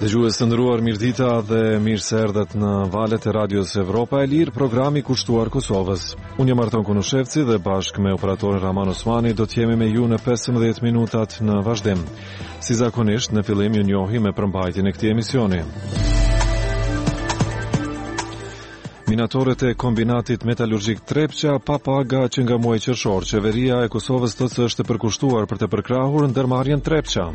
Dëgjues të nderuar, mirëdita dhe mirë se erdhët në valët e Radios Evropa e Lirë, programi kushtuar Kosovës. Unë jam Arton Kunushevci dhe bashkë me operatorin Raman Osmani do të jemi me ju në 15 minutat në vazhdim. Si zakonisht, në fillim ju njohi me përmbajtjen e këtij emisioni. Minatorët e kombinatit metalurgjik Trepça pa paga që nga muaji qershor, qeveria e Kosovës thotë se është e përkushtuar për të përkrahur ndërmarrjen Trepça.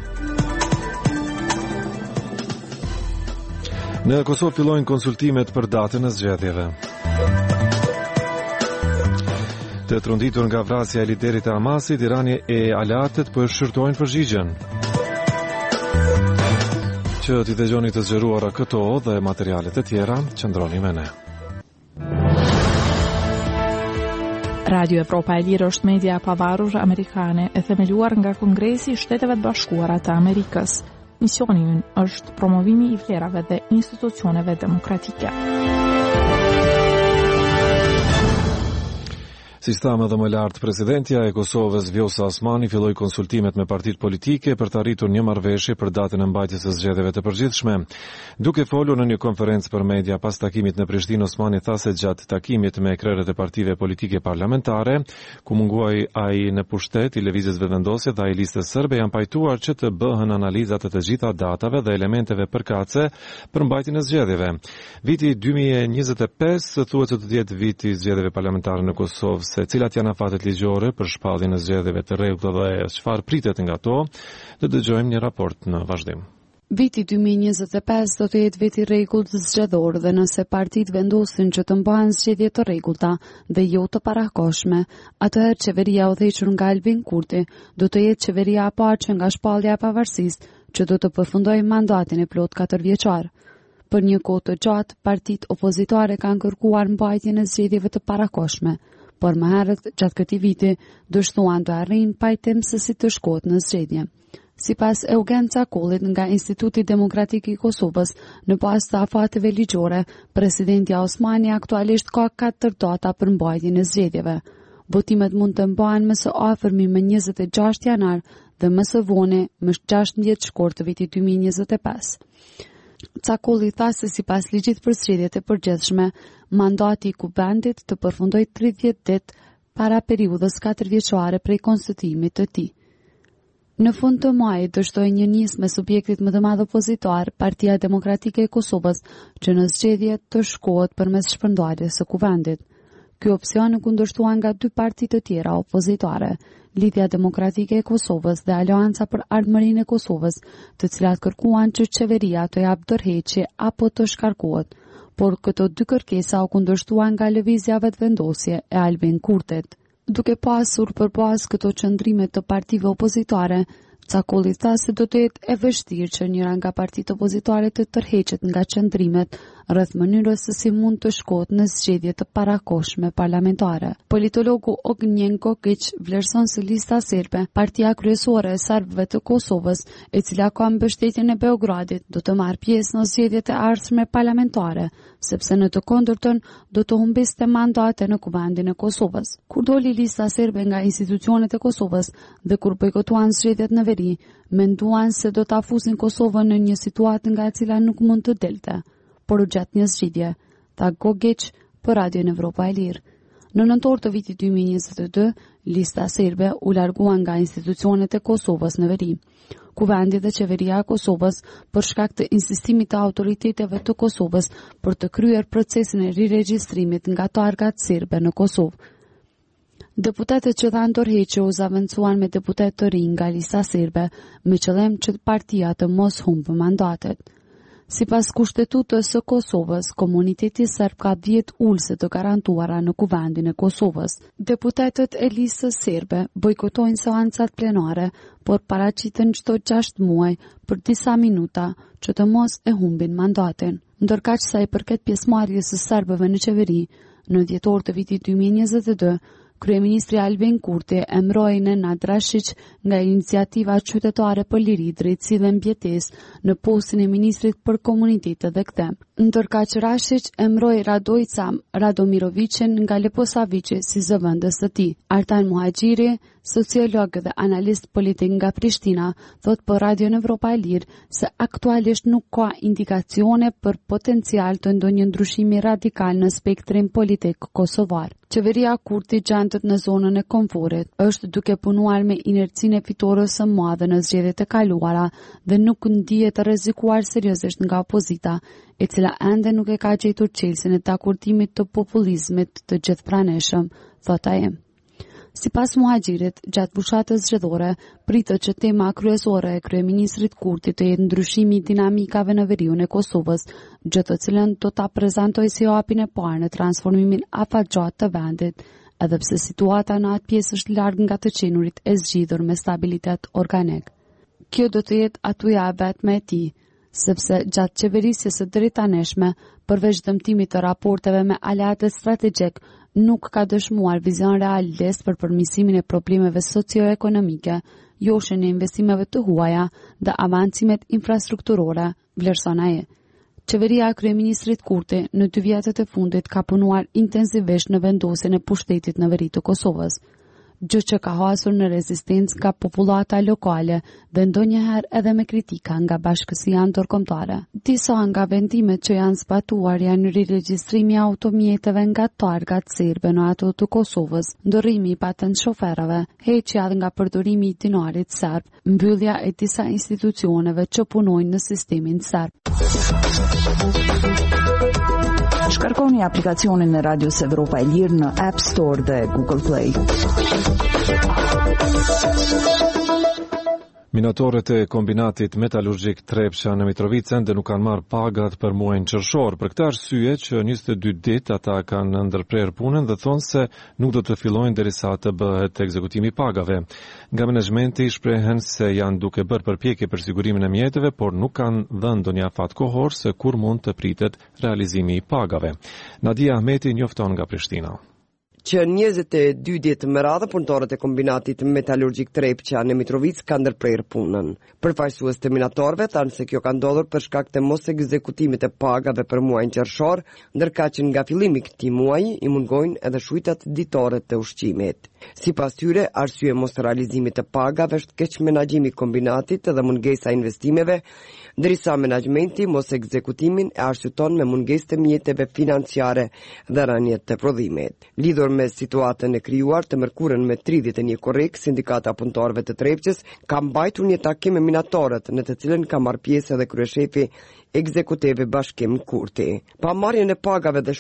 Në Kosovë fillojnë konsultimet për datën e zgjedhjeve. Të tronditur nga vrasja e liderit e Hamasit, Irani e aleatët po e shqyrtojnë përgjigjen. Që t'i dëgjoni të zgjeruara këto dhe materialet e tjera, qëndroni me ne. Radio Evropa e Lirë është media e pavarur amerikane e themeluar nga Kongresi i Shteteve të Bashkuara të Amerikës. Misioni ynë është promovimi i vlerave dhe institucioneve demokratike. Si tha më dhe më lartë, presidentja e Kosovës Vjosa Osmani filloi konsultimet me partitë politike për të arritur një marrëveshje për datën e mbajtjes së zgjedhjeve të përgjithshme. Duke folur në një konferencë për media pas takimit në Prishtinë, Osmani tha se gjatë takimit me krerët e partive politike parlamentare, ku munguai ai në pushtet i lëvizjes vetëvendosje dhe ai listës serbe, janë pajtuar që të bëhen analizat të gjitha datave dhe elementeve përkatëse për mbajtjen e zgjedhjeve. Viti 2025 thuhet se do të jetë viti i zgjedhjeve parlamentare në Kosovë. Se cilat janë afatet ligjore për shpalljen e zgjedhjeve të rregullta dhe çfarë pritet nga to, do dëgjojmë një raport në vazhdim. Viti 2025 do të jetë viti rregullt zgjedhor dhe nëse partitë vendosin që të mbahen zgjedhje të rregullta dhe jo të parakohshme, atëherë qeveria udhëhequr nga Albin Kurti do të jetë qeveria e parë që nga shpallja e pavarësisë që do të përfundojë mandatin e plot 4 vjeçar. Për një kohë të gjatë, partitë opozitare kanë kërkuar mbajtjen e zgjedhjeve të parakohshme, por më herët gjatë këtij viti dështuan të arrijnë pajtimësi të shkohet në zgjedhje. Sipas Eugen Cakollit nga Instituti Demokratik i Kosovës, në bazë të afateve ligjore, presidentja Osmani aktualisht ka 4 data për mbajtjen e zgjedhjeve. Votimet mund të mbahen më së afërmi më 26 janar dhe më së voni më 16 shkort të vitit 2025. Cakolli tha se sipas ligjit për zgjedhjet e përgjithshme, mandati i kuvendit të përfundoj 30 ditë para periudhës 4 vjeçare prej konstituimit të tij. Në fund të muajit dështoi një nismë me subjektit më të madh opozitar, Partia Demokratike e Kosovës, që në zgjedhje të shkohet përmes shpërndarjes së kuvendit. Ky opsion e kundërshtuan nga 2 parti të tjera opozitare, Lidhja Demokratike e Kosovës dhe Aleanca për Ardhmërinë e Kosovës, të cilat kërkuan që qeveria të japë dorëheqje apo të shkarkohet, por këto 2 kërkesa u kundërshtuan nga lëvizja vetëvendosje e Albin Kurtit. Duke pasur përpas këto qëndrime të partive opozitare, Cakolli tha se do të jetë e vështirë që njëra nga partitë opozitare të tërheqet nga qëndrimet rreth mënyrës se si mund të shkohet në zgjedhje të parakohshme parlamentare. Politologu Ognjen Kokić vlerëson se lista serbe, partia kryesore e serbëve të Kosovës, e cila ka mbështetjen e Beogradit, do të marrë pjesë në zgjedhjet e ardhshme parlamentare, sepse në të kundërtën do të humbiste mandate në kuvendin e Kosovës. Kur doli lista serbe nga institucionet e Kosovës dhe kur bojkotuan zgjedhjet në veri, menduan se do të afusin Kosovën në një situatë nga e cila nuk mund të delte, por u gjatë një zgjidhje, tha Gogić për Radio Evropa e Lirë. Në nëntor të vitit 2022, lista serbe u largua nga institucionet e Kosovës në veri. Kuvendi dhe qeveria e Kosovës, për shkak të insistimit të autoriteteve të Kosovës për të kryer procesin e riregjistrimit nga targat serbe në Kosovë. Deputetët që dhanë dorëheqje u zaventuan me deputet të rinj nga lista serbe, me qëllim që partia të mos humbë mandatet. Sipas kushtetutës së Kosovës, komuniteti serb ka 10 ulëse të garantuara në kuvendin e Kosovës. Deputetët e listës serbe bojkotojnë seancat plenare, por paraqiten çdo 6 muaj për disa minuta që të mos e humbin mandatin. Ndërkaq sa i përket pjesëmarrjes së serbëve në qeveri, në dhjetor të vitit 2022, Kryeministri Albin Kurti emëroi Nenad Rashić nga iniciativa qytetare për liri, drejtësi dhe mbjetesë në postin e ministrit për komunitetet dhe kthem. Ndërkaq Rashić emëroi Radojca Radomirovićin nga Leposavići si zëvendës së tij. Artan Muhaxhiri sociolog dhe analist politik nga Prishtina, thot për Radion Evropa e Lirë se aktualisht nuk ka indikacione për potencial të ndonjë ndryshimi radikal në spektrin politik kosovar. Qeveria Kurti gjendët në zonën e komforit, është duke punuar me inercinë e fitores së madhe në zgjedhjet e kaluara dhe nuk ndihet të rrezikuar seriozisht nga opozita, e cila ende nuk e ka gjetur çelësin e takurtimit të populizmit të gjithpranishëm, thot ai. Sipas Muhaxhirit, gjatë fushatës zgjedhore, pritet që tema kryesore e kryeministrit Kurti të jetë ndryshimi i dinamikave në veriun e Kosovës, gjë të cilën do ta prezantojë si hapin e parë në transformimin afatgjat të vendit, edhe pse situata në atë pjesë është larg nga të qenurit e zgjidhur me stabilitet organik. Kjo do të jetë atuja e vetme e tij, sepse gjatë qeverisjes së drejtaneshme, përveç dëmtimit të raporteve me aleatët strategjik, nuk ka dëshmuar vizion realist për përmirësimin e problemeve socio-ekonomike, joshjen e investimeve të huaja dhe avancimet infrastrukturore, vlerëson ai. Qeveria e kryeministrit Kurti në 2 vjetët e fundit ka punuar intensivisht në vendosjen e pushtetit në veri të Kosovës, gjë që ka hasur në rezistencë nga popullata lokale dhe ndonjëherë edhe me kritika nga bashkësia ndërkombëtare. Disa nga vendimet që janë zbatuar janë riregjistrimi i automjeteve nga targat serbe në ato të Kosovës, ndërrimi i patent shoferëve, heqja nga përdorimi i dinarit serb, mbyllja e disa institucioneve që punojnë në sistemin serb. Shkarkoni aplikacionin e Radios Evropa e Lirë në App Store dhe Google Play. Minatorët e kombinatit metalurgjik Trepça në Mitrovica ende nuk kanë marrë pagat për muajin qershor. Për këtë arsye që 22 ditë ata kanë ndërprer punën dhe thonë se nuk do të fillojnë derisa të bëhet ekzekutimi i pagave. Nga menaxhmenti shprehen se janë duke bërë përpjekje për sigurimin e mjeteve, por nuk kanë dhënë ndonjë afat kohor se kur mund të pritet realizimi i pagave. Nadia Ahmeti njofton nga Prishtina. Që 22 ditë më radhë punëtorët e kombinatit metalurgjik Trepça në Mitrovica kanë ndërprer punën. Përfaqësues të minatorëve thanë se kjo ka ndodhur për shkak të mos ekzekutimit të pagave për muajin qershor, ndërka që nga fillimi i këtij muaji i mungojnë edhe shujtat ditore të ushqimit. Sipas tyre, arsye mos realizimit të pagave është keq menaxhimi i kombinatit dhe mungesa e investimeve, ndërsa menaxhmenti mos ekzekutimin e arsyeton me mungesë të mjeteve financiare dhe rënje të prodhimit. Lidhur me situatën e krijuar të mërkurën me 31 korrik, sindikata punëtorëve të Trepçës ka mbajtur një takim me minatorët, në të cilën ka marrë pjesë edhe kryeshefi ekzekutive Bashkim Kurti. Pamarrjen e pagave dhe